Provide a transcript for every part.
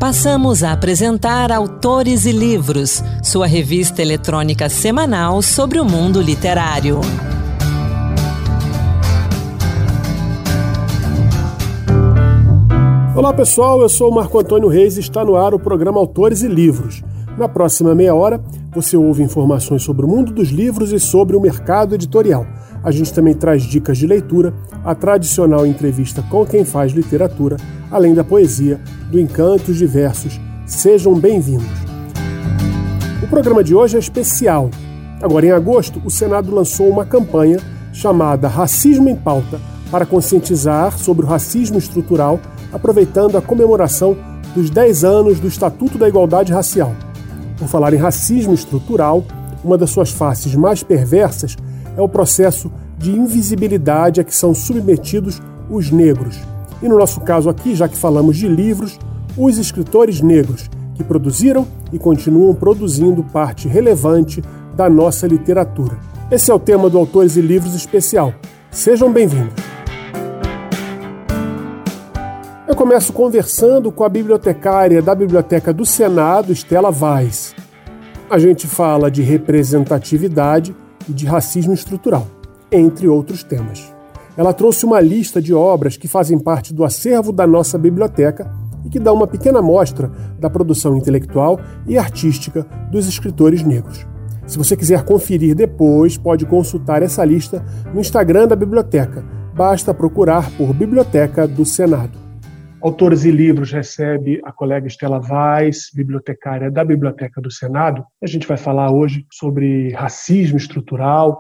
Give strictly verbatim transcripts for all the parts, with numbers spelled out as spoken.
Passamos a apresentar Autores e Livros, sua revista eletrônica semanal sobre o mundo literário. Olá pessoal, eu sou o Marco Antônio Reis e está no ar o programa Autores e Livros. Na próxima meia hora, você ouve informações sobre o mundo dos livros e sobre o mercado editorial. A gente também traz dicas de leitura, a tradicional entrevista com quem faz literatura, além da poesia, do Encantos Diversos. Sejam bem-vindos. O programa de hoje é especial. Agora, em agosto, o Senado lançou uma campanha chamada Racismo em Pauta, para conscientizar sobre o racismo estrutural, aproveitando a comemoração dos dez anos do Estatuto da Igualdade Racial. Por falar em racismo estrutural, uma das suas faces mais perversas é o processo de invisibilidade a que são submetidos os negros. E no nosso caso aqui, já que falamos de livros, os escritores negros, que produziram e continuam produzindo parte relevante da nossa literatura. Esse é o tema do Autores e Livros especial. Sejam bem-vindos. Eu começo conversando com a bibliotecária da Biblioteca do Senado, Estela Vaz. A gente fala de representatividade e de racismo estrutural, entre outros temas. Ela trouxe uma lista de obras que fazem parte do acervo da nossa biblioteca e que dá uma pequena amostra da produção intelectual e artística dos escritores negros. Se você quiser conferir depois, pode consultar essa lista no Instagram da biblioteca. Basta procurar por Biblioteca do Senado. Autores e Livros recebe a colega Estela Vaz, bibliotecária da Biblioteca do Senado. A gente vai falar hoje sobre racismo estrutural,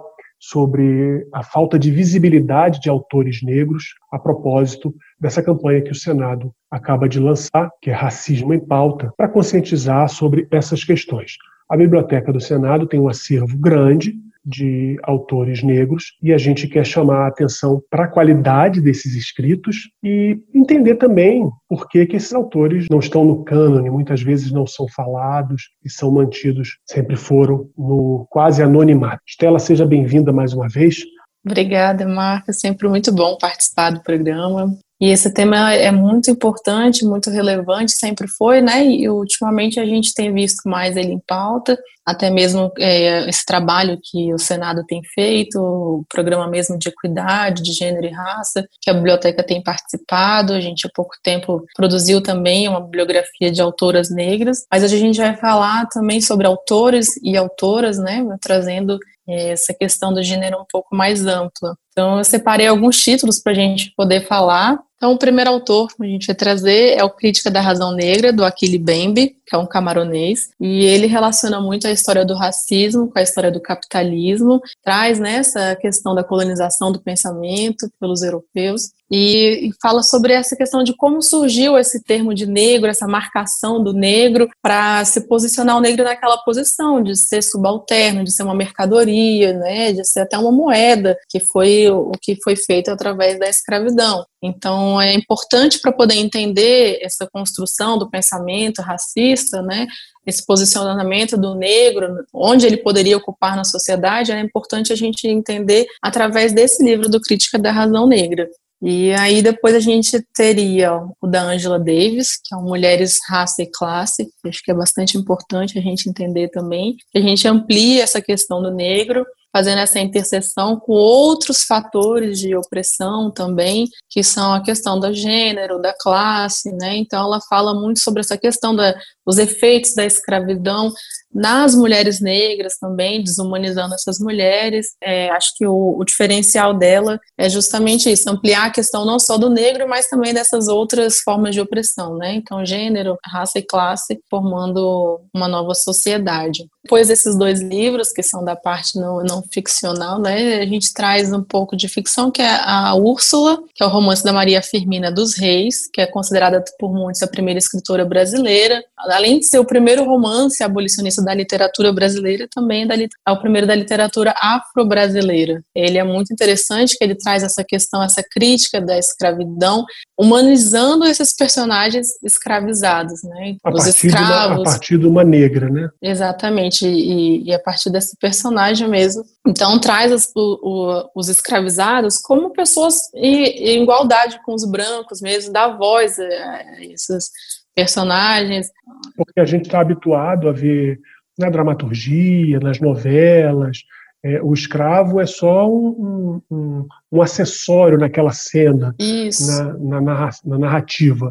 sobre a falta de visibilidade de autores negros, a propósito dessa campanha que o Senado acaba de lançar, que é Racismo em Pauta, para conscientizar sobre essas questões. A Biblioteca do Senado tem um acervo grande de autores negros e a gente quer chamar a atenção para a qualidade desses escritos e entender também por que, que esses autores não estão no cânone, muitas vezes não são falados e são mantidos, sempre foram, no quase anonimato. Estela, seja bem-vinda mais uma vez. Obrigada, Marca. Sempre muito bom participar do programa. E esse tema é muito importante, muito relevante, sempre foi, né? E ultimamente a gente tem visto mais ele em pauta, até mesmo é, esse trabalho que o Senado tem feito, o programa mesmo de equidade, de gênero e raça, que a biblioteca tem participado. A gente há pouco tempo produziu também uma bibliografia de autoras negras, mas a gente vai falar também sobre autores e autoras, né? Trazendo essa questão do gênero um pouco mais ampla. Então eu separei alguns títulos para a gente poder falar. Então o primeiro autor que a gente vai trazer é o Crítica da Razão Negra, do Achille Mbembe, que é um camaronês, e ele relaciona muito a história do racismo com a história do capitalismo, traz né, essa questão da colonização do pensamento pelos europeus, e, e fala sobre essa questão de como surgiu esse termo de negro, essa marcação do negro, para se posicionar o negro naquela posição de ser subalterno, de ser uma mercadoria, né, de ser até uma moeda, que foi o que foi feito através da escravidão. Então é importante para poder entender essa construção do pensamento racista, né, esse posicionamento do negro, onde ele poderia ocupar na sociedade, é importante a gente entender através desse livro do Crítica da Razão Negra. E aí depois a gente teria o da Angela Davis, que é o Mulheres, Raça e Classe, que acho que é bastante importante a gente entender também, que a gente amplia essa questão do negro, fazendo essa interseção com outros fatores de opressão também, que são a questão do gênero, da classe, né? Então ela fala muito sobre essa questão dos efeitos da escravidão nas mulheres negras também, desumanizando essas mulheres. É, acho que o, o diferencial dela é justamente isso, ampliar a questão não só do negro, mas também dessas outras formas de opressão, né? Então gênero, raça e classe, formando uma nova sociedade. Depois desses dois livros, que são da parte não, não ficcional, né, a gente traz um pouco de ficção, que é a Úrsula, que é o romance da Maria Firmina dos Reis, que é considerada por muitos a primeira escritora brasileira. Além de ser o primeiro romance abolicionista da literatura brasileira, também é, da, é o primeiro da literatura afro-brasileira. Ele é muito interessante, que ele traz essa questão, essa crítica da escravidão, humanizando esses personagens escravizados, né? A Os partir escravos. De uma, a partir de uma negra, né? Exatamente, e, e a partir desse personagem mesmo. Então traz os, o, o, os escravizados como pessoas em, em igualdade com os brancos mesmo, dá voz a esses personagens. Porque a gente está habituado a ver na dramaturgia, nas novelas, é, o escravo é só um, um, um acessório naquela cena, na, na, na narrativa.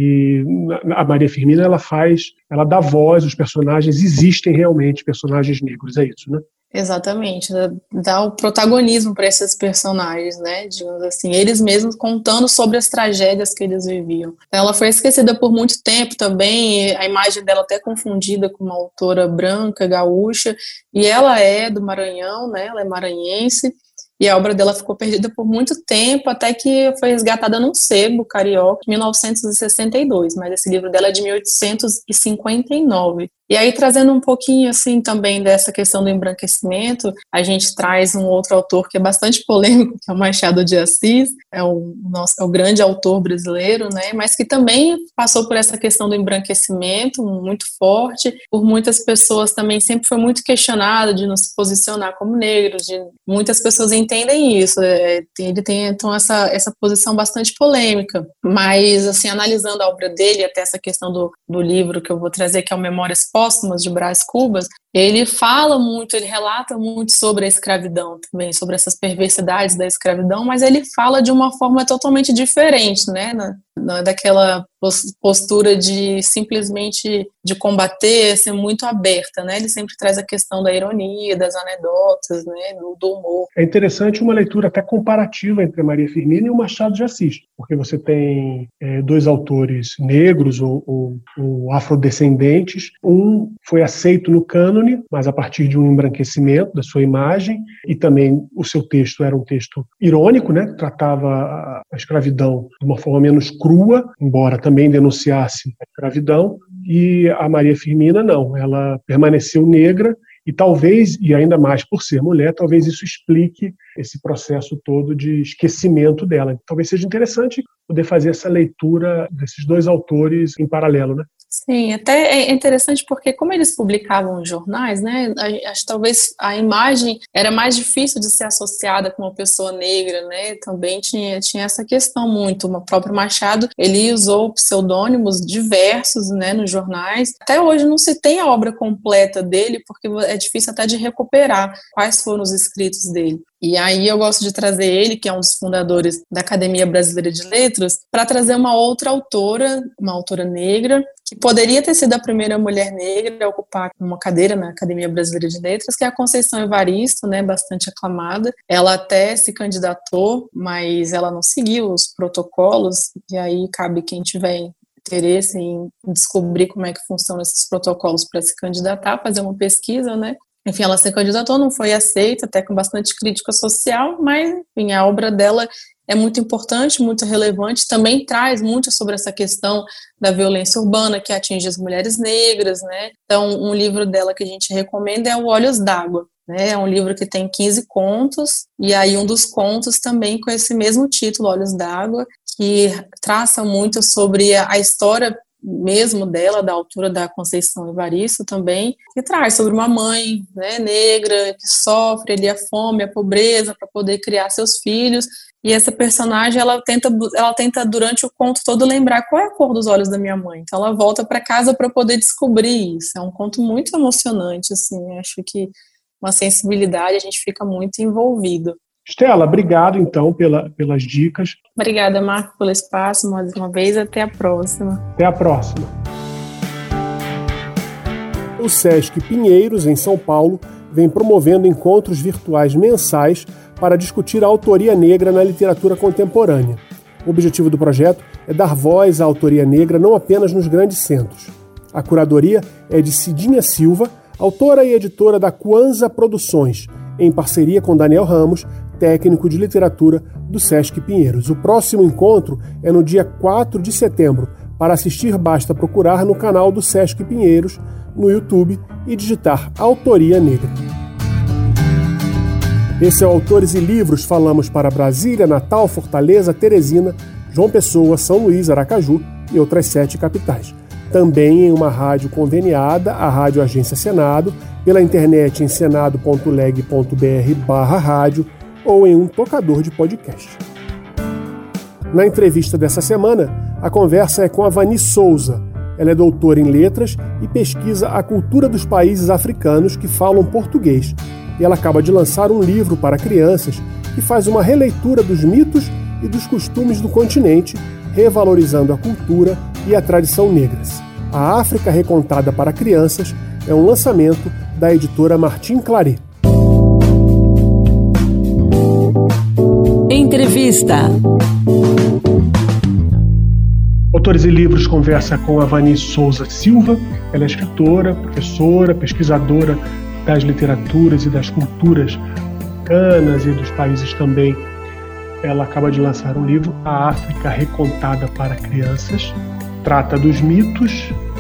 E a Maria Firmina, ela faz, ela dá voz, os personagens existem realmente, personagens negros, é isso, né? Exatamente, dá o protagonismo para esses personagens, né, digamos assim, eles mesmos contando sobre as tragédias que eles viviam. Ela foi esquecida por muito tempo também, a imagem dela até confundida com uma autora branca, gaúcha, e ela é do Maranhão, né, ela é maranhense, e a obra dela ficou perdida por muito tempo, até que foi resgatada num sebo carioca em mil novecentos e sessenta e dois, mas esse livro dela é de mil oitocentos e cinquenta e nove. E aí, trazendo um pouquinho, assim, também dessa questão do embranquecimento, a gente traz um outro autor que é bastante polêmico, que é o Machado de Assis, é o, nosso, é o grande autor brasileiro, né, mas que também passou por essa questão do embranquecimento muito forte, por muitas pessoas também sempre foi muito questionado de não se posicionar como negro, de muitas pessoas entendem isso, é, ele tem, então, essa, essa posição bastante polêmica, mas, assim, analisando a obra dele, até essa questão do, do livro que eu vou trazer, que é o Memórias Póstumas de Brás Cubas, ele fala muito, ele relata muito sobre a escravidão também, sobre essas perversidades da escravidão, mas ele fala de uma forma totalmente diferente, né, na, na, daquela postura de simplesmente de combater, ser muito aberta, né, ele sempre traz a questão da ironia, das anedotas, né, do, do humor. É interessante uma leitura até comparativa entre a Maria Firmina e o Machado de Assis, porque você tem é, dois autores negros ou, ou, ou afrodescendentes, um foi aceito no cânone, mas a partir de um embranquecimento da sua imagem, e também o seu texto era um texto irônico, né? Tratava a escravidão de uma forma menos crua, embora também denunciasse a escravidão, e a Maria Firmina não, ela permaneceu negra, e talvez, e ainda mais por ser mulher, talvez isso explique esse processo todo de esquecimento dela. Talvez seja interessante poder fazer essa leitura desses dois autores em paralelo, né? Sim, até é interessante porque como eles publicavam os jornais, né, acho que talvez a imagem era mais difícil de ser associada com uma pessoa negra, né, também tinha, tinha essa questão muito, o próprio Machado, ele usou pseudônimos diversos, né, nos jornais, até hoje não se tem a obra completa dele, porque é difícil até de recuperar quais foram os escritos dele. E aí eu gosto de trazer ele, que é um dos fundadores da Academia Brasileira de Letras, para trazer uma outra autora, uma autora negra, que poderia ter sido a primeira mulher negra a ocupar uma cadeira na Academia Brasileira de Letras, que é a Conceição Evaristo, né, bastante aclamada. Ela até se candidatou, mas ela não seguiu os protocolos, e aí cabe quem tiver interesse em descobrir como é que funcionam esses protocolos para se candidatar, fazer uma pesquisa, né? Enfim, ela se candidatou, não foi aceita, até com bastante crítica social, mas, enfim, a obra dela é muito importante, muito relevante, também traz muito sobre essa questão da violência urbana que atinge as mulheres negras, né? Então, um livro dela que a gente recomenda é o Olhos d'Água, né? É um livro que tem quinze contos, e aí um dos contos também com esse mesmo título, Olhos d'Água, que traça muito sobre a história mesmo dela, da autora da Conceição Evaristo também, que traz sobre uma mãe, né, negra que sofre ali a fome, a pobreza para poder criar seus filhos, e essa personagem ela tenta, ela tenta durante o conto todo lembrar qual é a cor dos olhos da minha mãe, então ela volta para casa para poder descobrir isso. É um conto muito emocionante, assim, acho que uma sensibilidade, a gente fica muito envolvido. Estela, obrigado então pela, pelas dicas. Obrigada, Marco, pelo espaço mais uma vez. Até a próxima. Até a próxima. O Sesc Pinheiros, em São Paulo, vem promovendo encontros virtuais mensais para discutir a autoria negra na literatura contemporânea. O objetivo do projeto é dar voz à autoria negra não apenas nos grandes centros. A curadoria é de Cidinha Silva, autora e editora da Kwanza Produções, em parceria com Daniel Ramos, técnico de literatura do Sesc Pinheiros. O próximo encontro é no dia quatro de setembro. Para assistir, basta procurar no canal do Sesc Pinheiros, no YouTube, e digitar Autoria Negra. Esse é o Autores e Livros. Falamos para Brasília, Natal, Fortaleza, Teresina, João Pessoa, São Luís, Aracaju e outras sete capitais. Também em uma rádio conveniada, a Rádio Agência Senado, pela internet em senado ponto leg ponto br barra rádio ou em um tocador de podcast. Na entrevista dessa semana, a conversa é com a Vani Souza. Ela é doutora em letras e pesquisa a cultura dos países africanos que falam português. E ela acaba de lançar um livro para crianças que faz uma releitura dos mitos e dos costumes do continente, revalorizando a cultura e a tradição negras. A África Recontada para Crianças é um lançamento da editora Martin Claret. Entrevista. Autores e Livros conversa com a Vani Souza Silva. Ela é escritora, professora, pesquisadora das literaturas e das culturas africanas e dos países também. Ela acaba de lançar um livro, A África Recontada para Crianças. Trata dos mitos,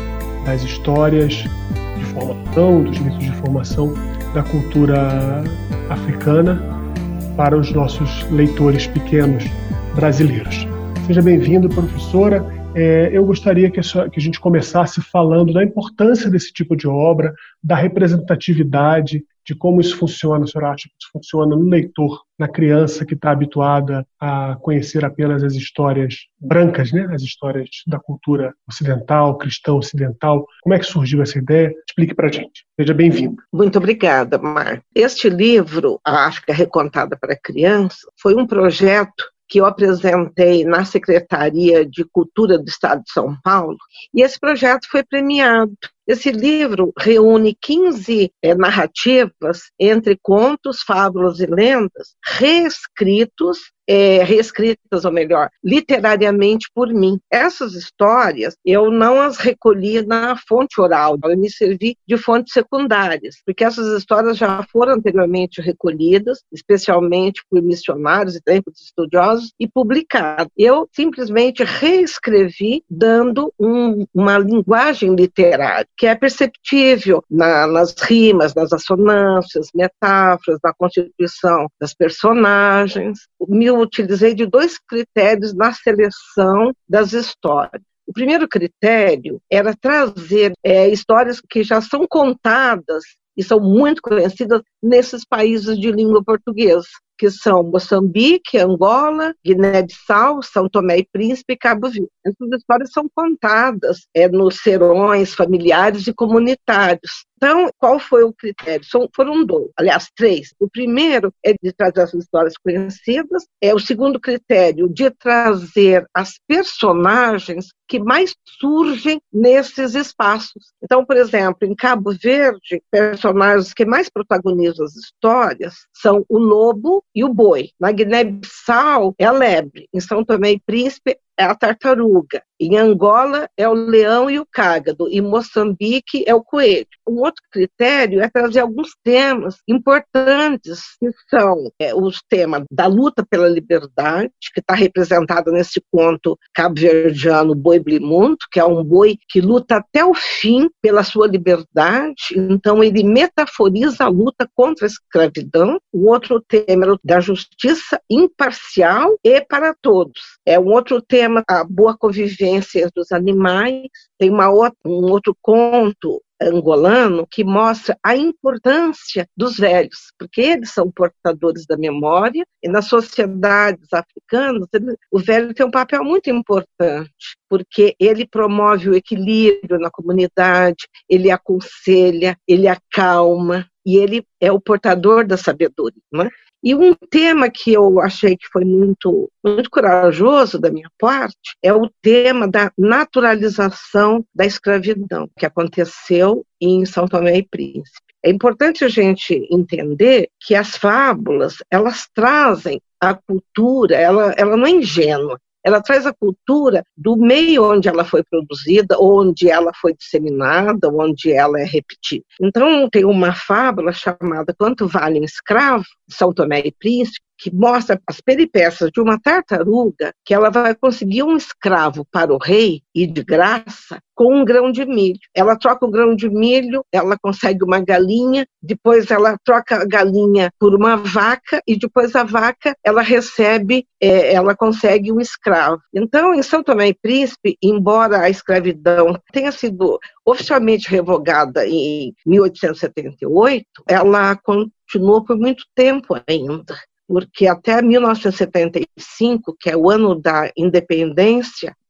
das histórias de formação, dos mitos de formação da cultura africana para os nossos leitores pequenos brasileiros. Seja bem-vindo, professora. É, eu gostaria que a, sua, que a gente começasse falando da importância desse tipo de obra, da representatividade, de como isso funciona, a senhora acha que isso funciona no leitor, na criança que está habituada a conhecer apenas as histórias brancas, né? As histórias da cultura ocidental, cristã ocidental. Como é que surgiu essa ideia? Explique para a gente. Seja bem-vindo. Muito obrigada, Mar. Este livro, A África Recontada para Criança, foi um projeto que eu apresentei na Secretaria de Cultura do Estado de São Paulo, e esse projeto foi premiado. Esse livro reúne quinze é, narrativas entre contos, fábulas e lendas, reescritos, é, reescritas, ou melhor, literariamente por mim. Essas histórias, eu não as recolhi na fonte oral, eu me servi de fontes secundárias, porque essas histórias já foram anteriormente recolhidas, especialmente por missionários e também por estudiosos, e publicadas. Eu simplesmente reescrevi, dando um, uma linguagem literária, que é perceptível na, nas rimas, nas assonâncias, metáforas, na constituição das personagens. Me utilizei de dois critérios na seleção das histórias. O primeiro critério era trazer é, histórias que já são contadas e são muito conhecidas nesses países de língua portuguesa, que são Moçambique, Angola, Guiné-Bissau, São Tomé e Príncipe e Cabo Verde. Essas histórias são contadas é, nos serões familiares e comunitários. Então, qual foi o critério? São, foram dois, aliás, três. O primeiro é de trazer as histórias conhecidas, é o segundo critério de trazer as personagens que mais surgem nesses espaços. Então, por exemplo, em Cabo Verde, personagens que mais protagonizam as histórias são o lobo e o boi. Na Guiné-Bissau é a lebre, em São Tomé e Príncipe é a tartaruga, em Angola é o leão e o cágado, em Moçambique é o coelho. Um outro critério é trazer alguns temas importantes, que são é, os temas da luta pela liberdade, que está representado nesse conto cabo-verdiano Boi Blimundo, que é um boi que luta até o fim pela sua liberdade, então ele metaforiza a luta contra a escravidão. O outro tema é o da justiça imparcial e para todos. É um outro tema, a boa convivência dos animais. Tem uma outra, um outro conto angolano que mostra a importância dos velhos, porque eles são portadores da memória, e nas sociedades africanas ele, o velho tem um papel muito importante, porque ele promove o equilíbrio na comunidade, ele aconselha, ele acalma, e ele é o portador da sabedoria, né? E um tema que eu achei que foi muito, muito corajoso da minha parte é o tema da naturalização da escravidão, que aconteceu em São Tomé e Príncipe. É importante a gente entender que as fábulas, elas trazem a cultura, ela, ela não é ingênua. Ela traz a cultura do meio onde ela foi produzida, onde ela foi disseminada, onde ela é repetida. Então, tem uma fábula chamada Quanto Vale um Escravo, de São Tomé e Príncipe, que mostra as peripécias de uma tartaruga, que ela vai conseguir um escravo para o rei, e de graça, com um grão de milho. Ela troca o grão de milho, ela consegue uma galinha, depois ela troca a galinha por uma vaca, e depois a vaca, ela recebe, é, ela consegue um escravo. Então, em São Tomé e Príncipe, embora a escravidão tenha sido oficialmente revogada em mil oitocentos e setenta e oito, ela continuou por muito tempo ainda, porque até mil novecentos e setenta e cinco, que é o ano da independência,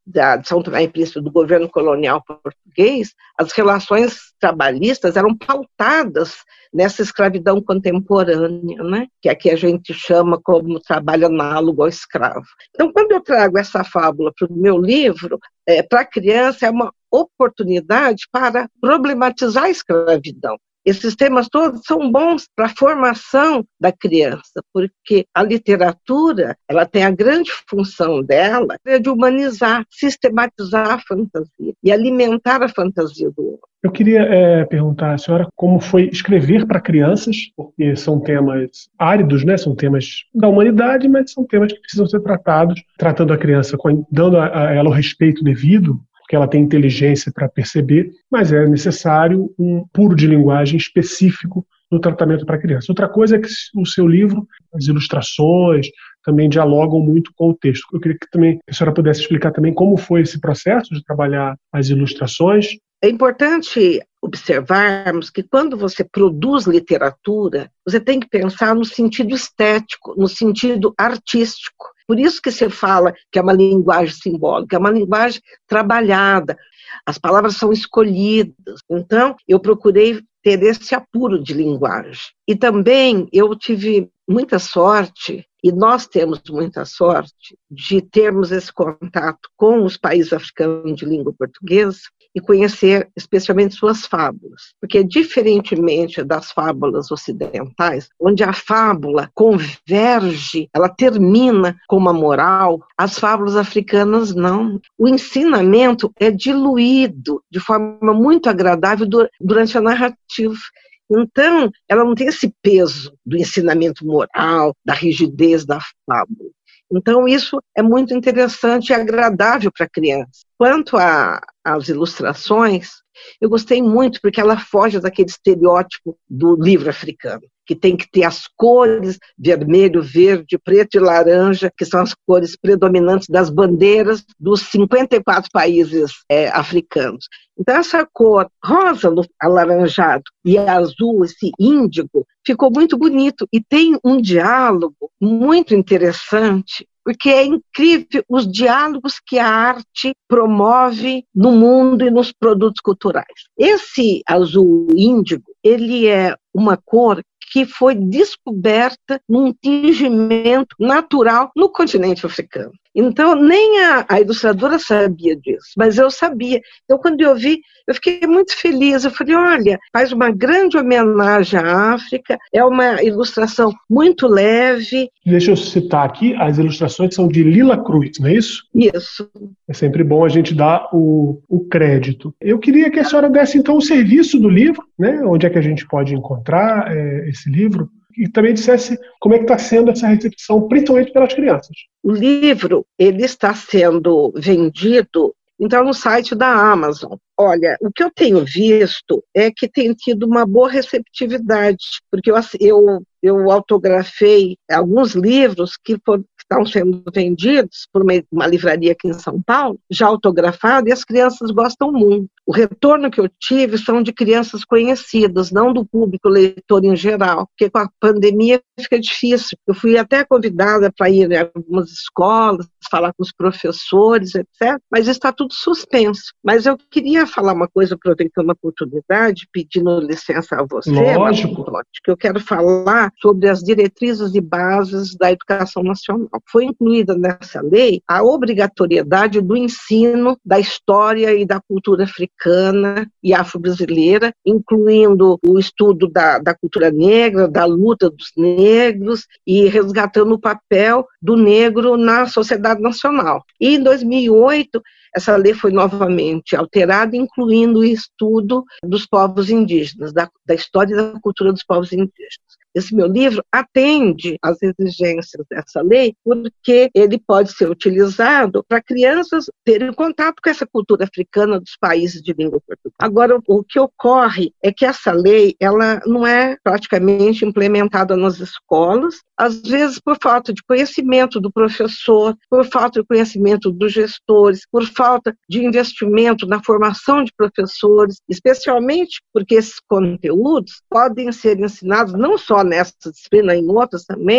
da, de São Tomé e Príncipe, do governo colonial português, as relações trabalhistas eram pautadas nessa escravidão contemporânea, né? Que aqui a gente chama como trabalho análogo ao escravo. Então, quando eu trago essa fábula para o meu livro, é, para a criança é uma oportunidade para problematizar a escravidão. Esses temas todos são bons para a formação da criança, porque a literatura, ela tem a grande função dela de humanizar, sistematizar a fantasia e alimentar a fantasia do homem. Eu queria é, perguntar à senhora como foi escrever para crianças, porque são temas áridos, né? São temas da humanidade, mas são temas que precisam ser tratados, tratando a criança, dando a, a ela o respeito devido, que ela tem inteligência para perceber, mas é necessário um puro de linguagem específico no tratamento para a criança. Outra coisa é que o seu livro, as ilustrações, também dialogam muito com o texto. Eu queria que também a senhora pudesse explicar também como foi esse processo de trabalhar as ilustrações. É importante observarmos que quando você produz literatura, você tem que pensar no sentido estético, no sentido artístico. Por isso que se fala que é uma linguagem simbólica, é uma linguagem trabalhada, as palavras são escolhidas. Então, eu procurei ter esse apuro de linguagem. E também eu tive muita sorte, e nós temos muita sorte, de termos esse contato com os países africanos de língua portuguesa e conhecer especialmente suas fábulas. Porque, diferentemente das fábulas ocidentais, onde a fábula converge, ela termina com uma moral, as fábulas africanas não. O ensinamento é diluído de forma muito agradável durante a narrativa. Então, ela não tem esse peso do ensinamento moral, da rigidez da fábula. Então, isso é muito interessante e agradável para a criança. Quanto às ilustrações, eu gostei muito porque ela foge daquele estereótipo do livro africano, que tem que ter as cores vermelho, verde, preto e laranja, que são as cores predominantes das bandeiras dos cinquenta e quatro países é, africanos. Então, essa cor rosa, alaranjado e azul, esse índigo, ficou muito bonito e tem um diálogo muito interessante, porque é incrível os diálogos que a arte promove no mundo e nos produtos culturais. Esse azul índigo, ele é uma cor que foi descoberta num tingimento natural no continente africano. Então, nem a, a ilustradora sabia disso, mas eu sabia. Então, quando eu vi, eu fiquei muito feliz. Eu falei, olha, faz uma grande homenagem à África, é uma ilustração muito leve. Deixa eu citar aqui, as ilustrações são de Lila Cruz, não é isso? Isso. É sempre bom a gente dar o, o crédito. Eu queria que a senhora desse, então, o serviço do livro, né? Onde é que a gente pode encontrar é, esse livro? E também dissesse como é que está sendo essa recepção, principalmente pelas crianças. O livro, ele está sendo vendido, então, no site da Amazon. Olha, o que eu tenho visto é que tem tido uma boa receptividade, porque eu, eu, eu autografei alguns livros que foram estão sendo vendidos por uma, uma livraria aqui em São Paulo, já autografado, e as crianças gostam muito. O retorno que eu tive são de crianças conhecidas, não do público leitor em geral, porque com a pandemia fica difícil. Eu fui até convidada para ir em algumas escolas, falar com os professores, etcétera, mas está tudo suspenso. Mas eu queria falar uma coisa, aproveitando a oportunidade, pedindo licença a você, Lógico. Marcos, que eu quero falar sobre as diretrizes e bases da educação nacional. Foi incluída nessa lei a obrigatoriedade do ensino da história e da cultura africana e afro-brasileira, incluindo o estudo da, da cultura negra, da luta dos negros e resgatando o papel do negro na sociedade nacional. E em dois mil e oito, essa lei foi novamente alterada, incluindo o estudo dos povos indígenas, da, da história e da cultura dos povos indígenas. Esse meu livro atende às exigências dessa lei, porque ele pode ser utilizado para crianças terem contato com essa cultura africana dos países de língua portuguesa. Agora, o que ocorre é que essa lei ela não é praticamente implementada nas escolas, às vezes por falta de conhecimento do professor, por falta de conhecimento dos gestores, por falta de investimento na formação de professores, especialmente porque esses conteúdos podem ser ensinados não só nessa disciplina, em outras também,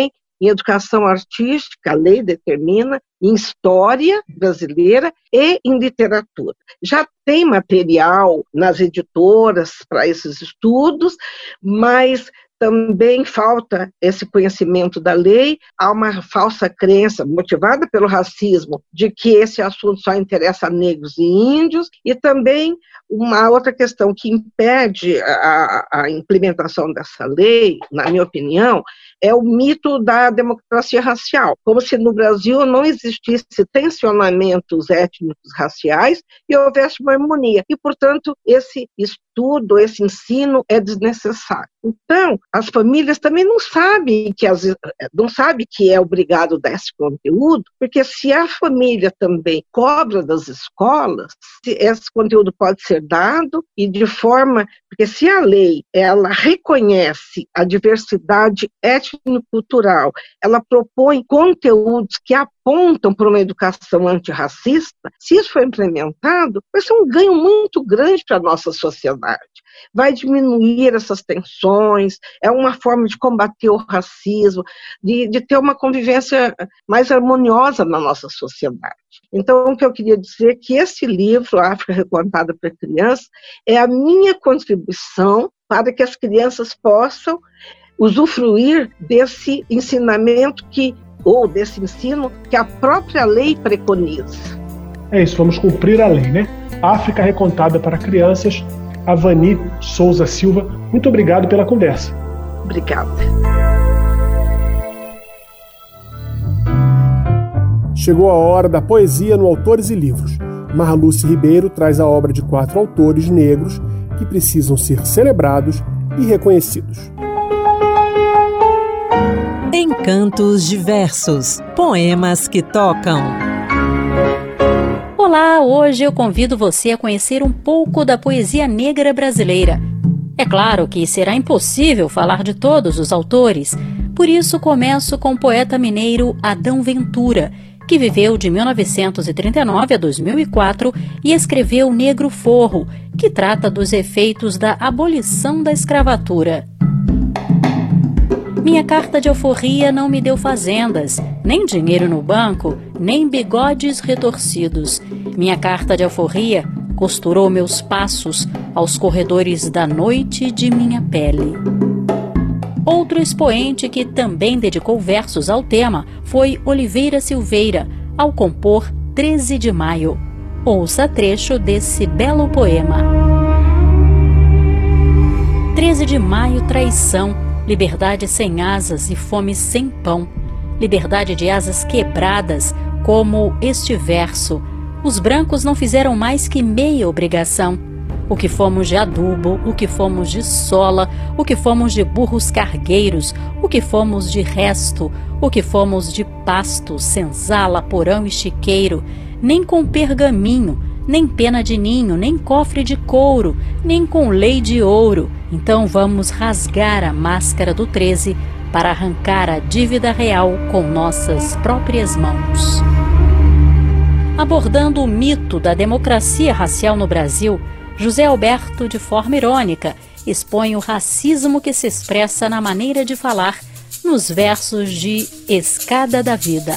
em educação artística, a lei determina, em história brasileira e em literatura. Já tem material nas editoras para esses estudos, mas também falta esse conhecimento da lei. Há uma falsa crença, motivada pelo racismo, de que esse assunto só interessa a negros e índios, e também uma outra questão que impede a, a implementação dessa lei, na minha opinião, é o mito da democracia racial, como se no Brasil não existisse tensionamentos étnicos raciais e houvesse uma harmonia. E, portanto, esse estudo, esse ensino é desnecessário. Então, as famílias também não sabem que, as, não sabem que é obrigado dar esse conteúdo, porque se a família também cobra das escolas, esse conteúdo pode ser dado e de forma... Porque se a lei ela reconhece a diversidade étnico-cultural, ela propõe conteúdos que apontam para uma educação antirracista, se isso for implementado, vai ser um ganho muito grande para a nossa sociedade. Vai diminuir essas tensões, é uma forma de combater o racismo, de, de ter uma convivência mais harmoniosa na nossa sociedade. Então, o que eu queria dizer é que esse livro, África Recontada para Crianças, é a minha contribuição para que as crianças possam usufruir desse ensinamento que, ou desse ensino que a própria lei preconiza. É isso, vamos cumprir a lei, né? África Recontada para Crianças, Avani Souza Silva, muito obrigado pela conversa. Obrigada. Chegou a hora da poesia no Autores e Livros. Marluce Ribeiro traz a obra de quatro autores negros que precisam ser celebrados e reconhecidos. Encantos diversos, poemas que tocam. Olá, hoje eu convido você a conhecer um pouco da poesia negra brasileira. É claro que será impossível falar de todos os autores, por isso começo com o poeta mineiro Adão Ventura, que viveu de mil novecentos e trinta e nove a dois mil e quatro e escreveu Negro Forro, que trata dos efeitos da abolição da escravatura. Minha carta de alforria não me deu fazendas, nem dinheiro no banco, nem bigodes retorcidos. Minha carta de alforria costurou meus passos aos corredores da noite de minha pele. Outro expoente que também dedicou versos ao tema foi Oliveira Silveira, ao compor treze de maio. Ouça trecho desse belo poema. treze de maio, traição, liberdade sem asas e fome sem pão. Liberdade de asas quebradas, como este verso. Os brancos não fizeram mais que meia obrigação. O que fomos de adubo, o que fomos de sola, o que fomos de burros cargueiros, o que fomos de resto, o que fomos de pasto, senzala, porão e chiqueiro, nem com pergaminho, nem pena de ninho, nem cofre de couro, nem com lei de ouro. Então vamos rasgar a máscara do treze para arrancar a dívida real com nossas próprias mãos. Abordando o mito da democracia racial no Brasil, José Alberto, de forma irônica, expõe o racismo que se expressa na maneira de falar nos versos de Escada da Vida.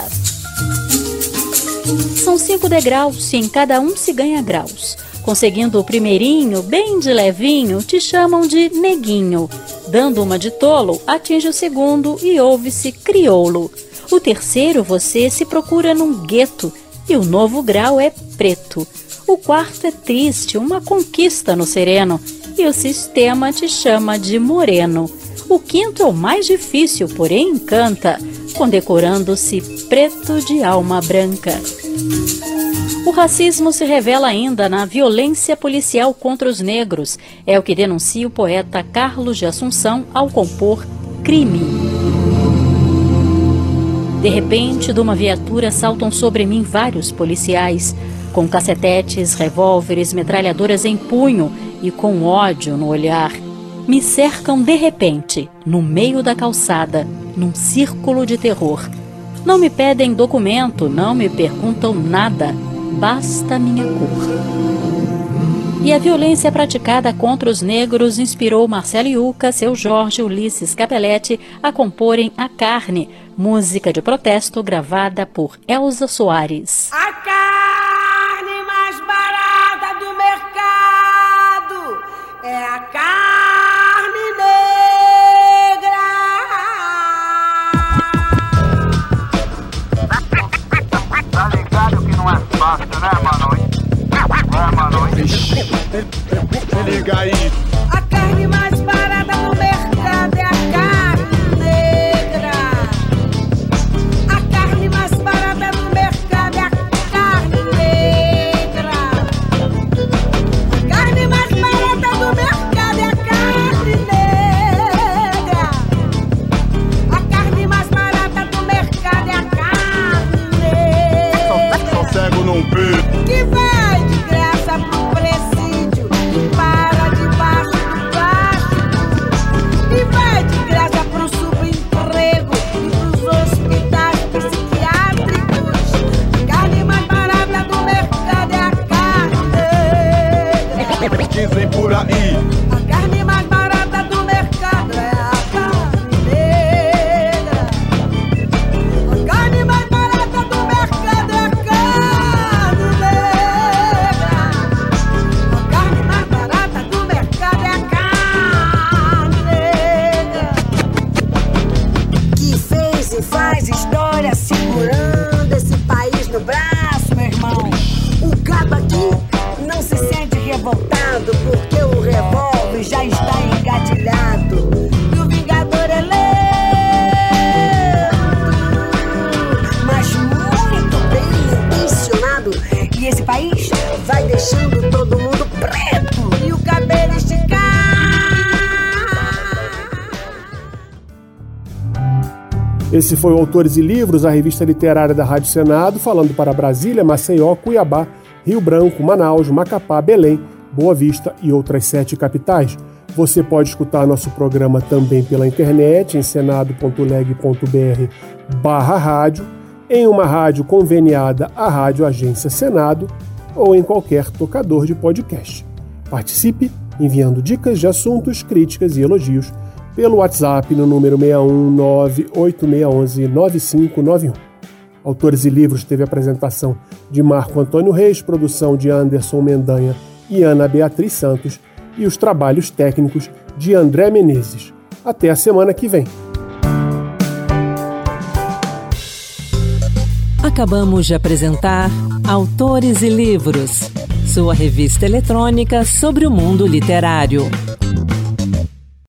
São cinco degraus e em cada um se ganha graus. Conseguindo o primeirinho, bem de levinho, te chamam de neguinho. Dando uma de tolo, atinge o segundo e ouve-se crioulo. O terceiro você se procura num gueto e o novo grau é preto. O quarto é triste, uma conquista no sereno, e o sistema te chama de moreno. O quinto é o mais difícil, porém encanta, condecorando-se preto de alma branca. O racismo se revela ainda na violência policial contra os negros, é o que denuncia o poeta Carlos de Assunção ao compor Crime. De repente, de uma viatura saltam sobre mim vários policiais, com cacetetes, revólveres, metralhadoras em punho e com ódio no olhar. Me cercam de repente, no meio da calçada, num círculo de terror. Não me pedem documento, não me perguntam nada, basta minha cor. E a violência praticada contra os negros inspirou Marcelo Iuca, Seu Jorge e Ulisses Capelletti a comporem A Carne, música de protesto gravada por Elza Soares. A carne mais barata do mercado é a carne negra. Tá ligado que não é fácil, né, mano? É, mano. Vixe, se liga aí. A carne mais barata do mercado é a carne negra. A carne mais barata do mercado é a carne negra. A carne mais barata do mercado é a carne negra. A carne mais barata do mercado é a carne negra. Só cego não vê. Que vai de graça pro presídio e para debaixo do plástico. E vai de graça pro subemprego e pros hospitais psiquiátricos. A carne mais barata do mercado é a carne negra. Dizem por aí. A carne mais barata do mercado é a carne negra. A carne mais barata do mercado é a carne negra. A carne mais barata do mercado é a carne negra. Que fez e faz história segurando esse país no braço, meu irmão. O cabo aqui não se sente revoltado porque o revólver já está engatilhado. E o vingador é lento, mas muito bem intencionado. E esse país vai deixando todo mundo preto e o cabelo esticado. Esse foi o Autores e Livros, a revista literária da Rádio Senado, falando para Brasília, Maceió, Cuiabá, Rio Branco, Manaus, Macapá, Belém, Boa Vista e outras sete capitais. Você pode escutar nosso programa também pela internet em senado.leg.br barra rádio, em uma rádio conveniada à Rádio Agência Senado ou em qualquer tocador de podcast. Participe enviando dicas de assuntos, críticas e elogios pelo WhatsApp no número seis um nove oito seis um um nove cinco nove um. Autores e Livros teve apresentação de Marco Antônio Reis, produção de Anderson Mendanha e Ana Beatriz Santos e os trabalhos técnicos de André Menezes. Até a semana que vem. Acabamos de apresentar Autores e Livros, sua revista eletrônica sobre o mundo literário.